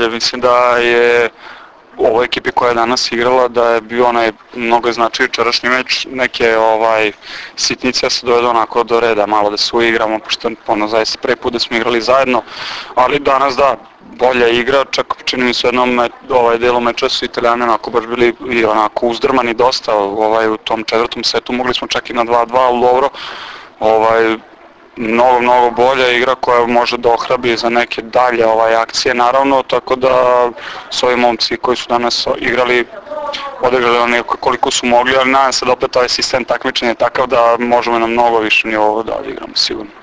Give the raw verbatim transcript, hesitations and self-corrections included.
bolje. Mislim da je u ovoj ekipi koja je danas igrala da je bio onaj mnogo značio jučerašnji meč, neke ovaj sitnice se dovedu onako do reda, malo da se uigramo, pošto ono zaista prvi put da smo igrali zajedno, ali danas da, bolja igra, čak čini mi se u jednom me, ovaj delu meča su Italijani onako baš bili i onako uzdrmani dosta ovaj, u tom četvrtom setu, mogli smo čak i na dva dva, ali dobro, ovaj, mnogo, mnogo bolja igra koja može da ohrabi za neke dalje ovaj, akcije naravno, tako da s ovi momci koji su danas igrali odigrali oni koliko su mogli, ali nadam se da opet ovaj sistem takmičenja je takav da možemo na mnogo više nivou da igramo sigurno.